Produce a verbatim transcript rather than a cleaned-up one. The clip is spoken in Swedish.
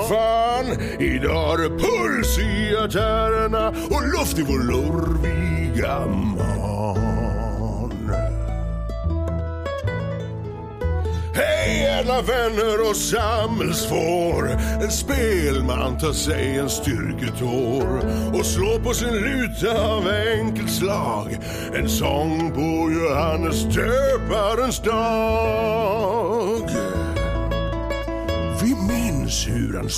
fan. Idag är det puls i artärerna och luft i vår lurviga man. Hej alla vänner och samhällsfår. En spelman tar sig en styrketår och slår på sin luta av enkelt slag. En sång på Johannes döparens dag. Vi minns hur han